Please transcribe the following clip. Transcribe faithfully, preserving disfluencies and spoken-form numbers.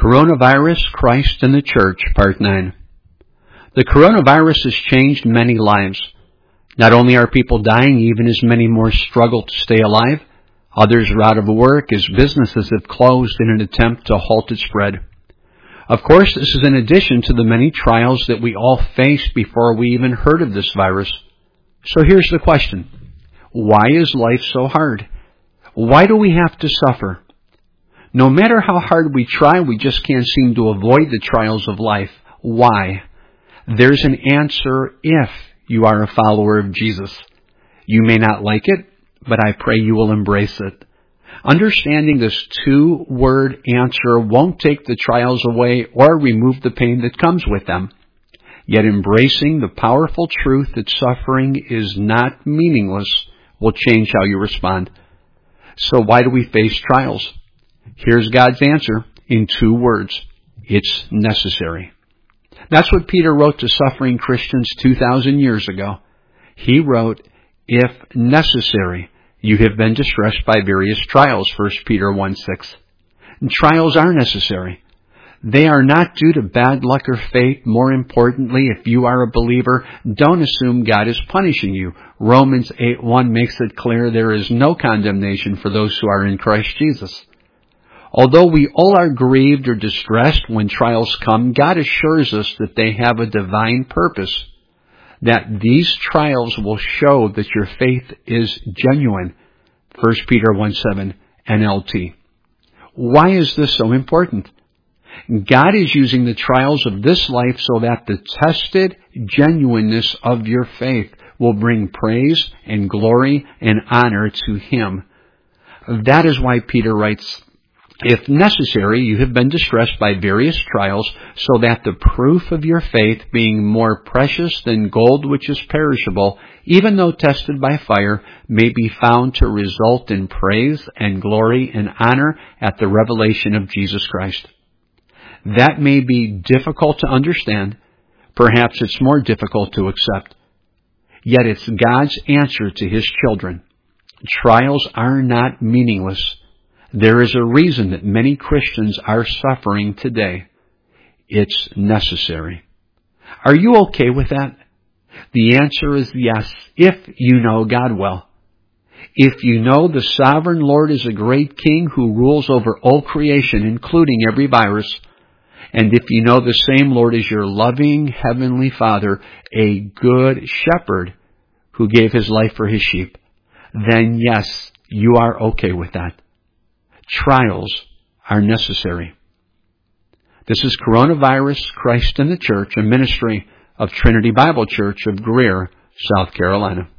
Coronavirus, Christ and the Church, Part nine. The coronavirus has changed many lives. Not only are people dying, even as many more struggle to stay alive, others are out of work as businesses have closed in an attempt to halt its spread. Of course, this is in addition to the many trials that we all faced before we even heard of this virus. So here's the question. Why is life so hard? Why do we have to suffer? No matter how hard we try, we just can't seem to avoid the trials of life. Why? There's an answer if you are a follower of Jesus. You may not like it, but I pray you will embrace it. Understanding this two-word answer won't take the trials away or remove the pain that comes with them. Yet embracing the powerful truth that suffering is not meaningless will change how you respond. So why do we face trials? Here's God's answer in two words. It's necessary. That's what Peter wrote to suffering Christians two thousand years ago. He wrote, if necessary, you have been distressed by various trials, First Peter one six. And trials are necessary. They are not due to bad luck or fate. More importantly, if you are a believer, don't assume God is punishing you. Romans eight one makes it clear there is no condemnation for those who are in Christ Jesus. Although we all are grieved or distressed when trials come, God assures us that they have a divine purpose, that these trials will show that your faith is genuine. First Peter one seven N L T. Why is this so important? God is using the trials of this life so that the tested genuineness of your faith will bring praise and glory and honor to Him. That is why Peter writes, if necessary, you have been distressed by various trials, so that the proof of your faith, being more precious than gold which is perishable, even though tested by fire, may be found to result in praise and glory and honor at the revelation of Jesus Christ. That may be difficult to understand. Perhaps it's more difficult to accept. Yet it's God's answer to His children. Trials are not meaningless. There is a reason that many Christians are suffering today. It's necessary. Are you okay with that? The answer is yes, if you know God well. If you know the sovereign Lord is a great King who rules over all creation, including every virus, and if you know the same Lord is your loving Heavenly Father, a good shepherd who gave His life for His sheep, then yes, you are okay with that. Trials are necessary. This is Coronavirus, Christ and the Church, a ministry of Trinity Bible Church of Greer, South Carolina.